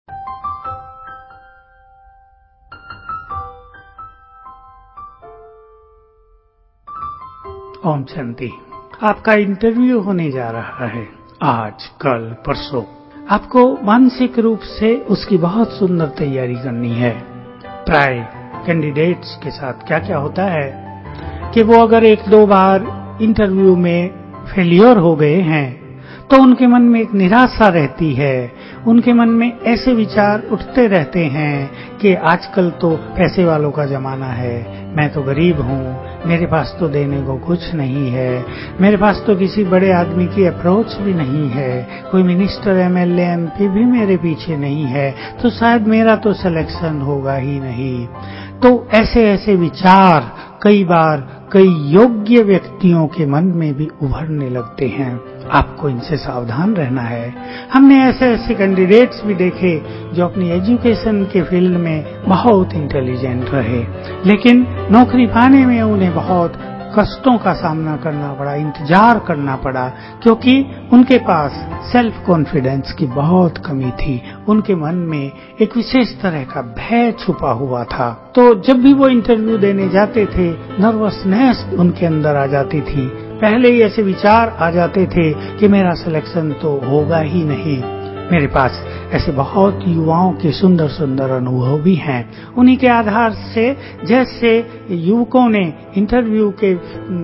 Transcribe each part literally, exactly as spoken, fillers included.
ओम शांति। आपका इंटरव्यू होने जा रहा है आज, कल, परसों। आपको मानसिक रूप से उसकी बहुत सुंदर तैयारी करनी है। प्राय कैंडिडेट्स के साथ क्या क्या होता है कि वो अगर एक दो बार इंटरव्यू में फेलियर हो गए हैं तो उनके मन में एक निराशा रहती है। उनके मन में ऐसे विचार उठते रहते हैं कि आजकल तो पैसे वालों का जमाना है, मैं तो गरीब हूँ, मेरे पास तो देने को कुछ नहीं है, मेरे पास तो किसी बड़े आदमी की अप्रोच भी नहीं है, कोई मिनिस्टर, एमएलए, एमपी भी मेरे पीछे नहीं है, तो शायद मेरा तो सिलेक्शन होगा ही नहीं। तो ऐसे ऐसे विचार कई बार कई योग्य व्यक्तियों के मन में भी उभरने लगते हैं। आपको इनसे सावधान रहना है। हमने ऐसे ऐसे कैंडिडेट्स भी देखे जो अपनी एजुकेशन के फील्ड में बहुत इंटेलिजेंट रहे, लेकिन नौकरी पाने में उन्हें बहुत कष्टों का सामना करना पड़ा, इंतजार करना पड़ा, क्योंकि उनके पास सेल्फ कॉन्फिडेंस की बहुत कमी थी। उनके मन में एक विशेष तरह का भय छुपा हुआ था। तो जब भी वो इंटरव्यू देने जाते थे, नर्वसनेस उनके अंदर आ जाती थी। पहले ही ऐसे विचार आ जाते थे कि मेरा सिलेक्शन तो होगा ही नहीं। मेरे पास ऐसे बहुत युवाओं के सुंदर सुंदर अनुभव भी हैं। उन्हीं के आधार से जैसे युवकों ने इंटरव्यू के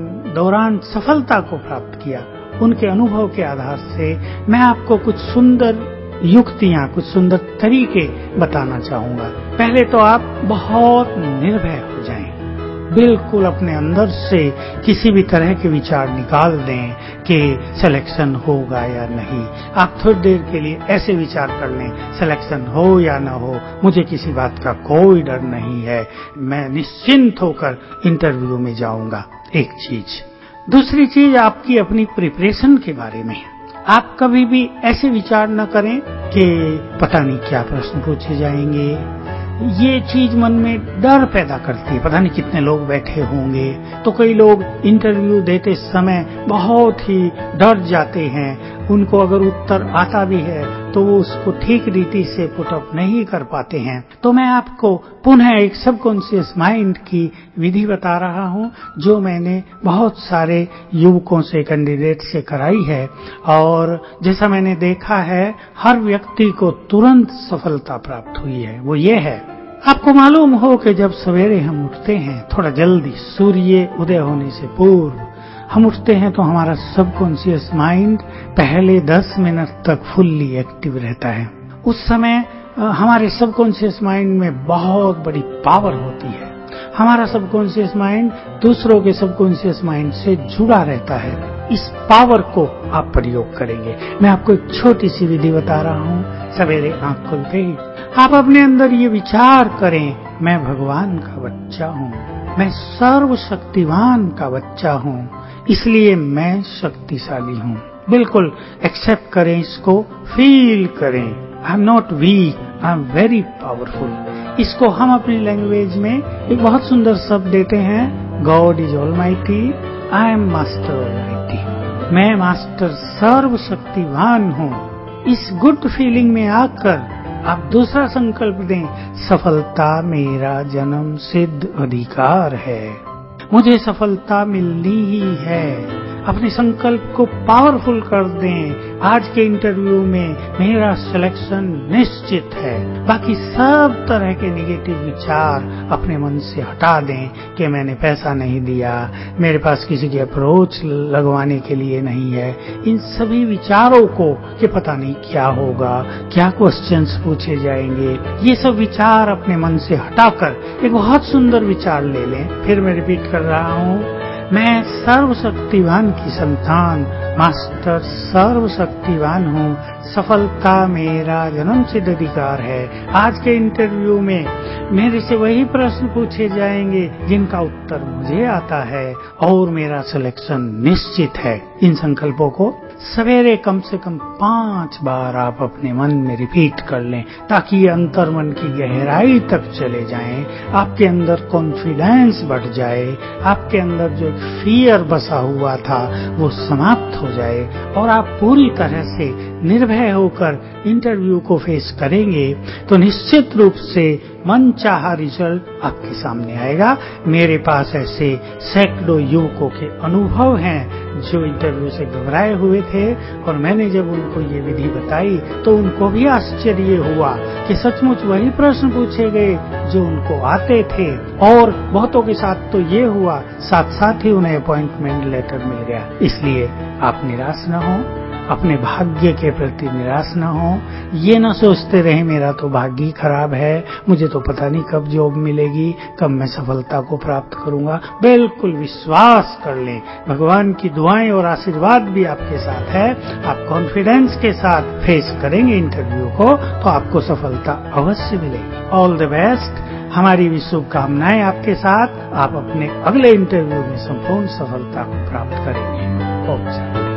दौरान सफलता को प्राप्त किया, उनके अनुभव के आधार से मैं आपको कुछ सुंदर युक्तियां, कुछ सुंदर तरीके बताना चाहूंगा। पहले तो आप बहुत निर्भय हो जाएं, बिल्कुल अपने अंदर से किसी भी तरह के विचार निकाल दें कि सिलेक्शन होगा या नहीं। आप थोड़ी देर के लिए ऐसे विचार कर लें, सिलेक्शन हो या ना हो, मुझे किसी बात का कोई डर नहीं है, मैं निश्चिंत होकर इंटरव्यू में जाऊंगा। एक चीज। दूसरी चीज, आपकी अपनी प्रिपरेशन के बारे में आप कभी भी ऐसे विचार न करें कि पता नहीं क्या प्रश्न पूछे जाएंगे। ये चीज मन में डर पैदा करती है, पता नहीं कितने लोग बैठे होंगे। तो कई लोग इंटरव्यू देते समय बहुत ही डर जाते हैं। उनको अगर उत्तर आता भी है तो वो उसको ठीक रीति से पुट अप नहीं कर पाते हैं। तो मैं आपको पुनः एक सबकॉन्शियस माइंड की विधि बता रहा हूँ, जो मैंने बहुत सारे युवकों से, कैंडिडेट से कराई है, और जैसा मैंने देखा है हर व्यक्ति को तुरंत सफलता प्राप्त हुई है। वो ये है, आपको मालूम हो कि जब सवेरे हम उठते हैं, थोड़ा जल्दी, सूर्य उदय होने से पूर्व हम उठते हैं, तो हमारा सबकॉन्शियस माइंड पहले दस मिनट तक फुल्ली एक्टिव रहता है। उस समय हमारे सबकॉन्शियस माइंड में बहुत बड़ी पावर होती है। हमारा सबकॉन्शियस माइंड दूसरों के सबकॉन्शियस माइंड से जुड़ा रहता है। इस पावर को आप प्रयोग करेंगे। मैं आपको एक छोटी सी विधि बता रहा हूँ। सवेरे आंख खुलते ही आप अपने अंदर ये विचार करें, मैं भगवान का बच्चा हूँ, मैं सर्वशक्तिवान का बच्चा हूँ, इसलिए मैं शक्तिशाली हूँ। बिल्कुल एक्सेप्ट करें इसको, फील करें। I am not weak, I am very powerful. इसको हम अपनी लैंग्वेज में एक बहुत सुंदर शब्द देते हैं, God is almighty, I am master almighty. मैं मास्टर सर्वशक्तिवान हूँ। इस गुड फीलिंग में आकर आप दूसरा संकल्प दें, सफलता मेरा जन्म सिद्ध अधिकार है, मुझे सफलता मिलनी ही है। अपने संकल्प को पावरफुल कर दें। आज के इंटरव्यू में मेरा सिलेक्शन निश्चित है। बाकी सब तरह के नेगेटिव विचार अपने मन से हटा दें कि मैंने पैसा नहीं दिया, मेरे पास किसी की अप्रोच लगवाने के लिए नहीं है। इन सभी विचारों को कि पता नहीं क्या होगा, क्या क्वेश्चंस पूछे जाएंगे, ये सब विचार अपने मन से हटाकर एक बहुत सुंदर विचार ले लें। फिर मैं रिपीट कर रहा हूँ, मैं सर्वशक्तिवान की संतान, मास्टर सर्वशक्तिवान हूँ, सफलता मेरा जन्म सिद्ध अधिकार है। आज के इंटरव्यू में मेरे से वही प्रश्न पूछे जाएंगे जिनका उत्तर मुझे आता है, और मेरा सिलेक्शन निश्चित है। इन संकल्पों को सवेरे कम से कम पांच बार आप अपने मन में रिपीट कर लें, ताकि ये अंतर मन की गहराई तक चले जाएं, आपके अंदर कॉन्फिडेंस बढ़ जाए, आपके अंदर जो एक फियर बसा हुआ था वो समाप्त हो जाए, और आप पूरी तरह से निर्भय होकर इंटरव्यू को फेस करेंगे तो निश्चित रूप से मनचाहा रिजल्ट आपके सामने आएगा। मेरे पास ऐसे सैकड़ों युवकों के अनुभव हैं जो इंटरव्यू से घबराए हुए थे और मैंने जब उनको ये विधि बताई तो उनको भी आश्चर्य हुआ कि सचमुच वही प्रश्न पूछे गए जो उनको आते थे और बहुतों के साथ तो ये हुआ साथ साथ ही उन्हें अपॉइंटमेंट लेटर मिल गया। इसलिए आप निराश न हो, अपने भाग्य के प्रति निराश न हो, ये न सोचते रहे मेरा तो भाग्य ही खराब है, मुझे तो पता नहीं कब जॉब मिलेगी, कब मैं सफलता को प्राप्त करूंगा। बिल्कुल विश्वास कर लें, भगवान की दुआएं और आशीर्वाद भी आपके साथ है। आप कॉन्फिडेंस के साथ फेस करेंगे इंटरव्यू को तो आपको सफलता अवश्य मिलेगी। ऑल द बेस्ट, हमारी भी शुभकामनाएं आपके साथ। आप अपने अगले इंटरव्यू में संपूर्ण सफलता को प्राप्त करेंगे। ओम शांति।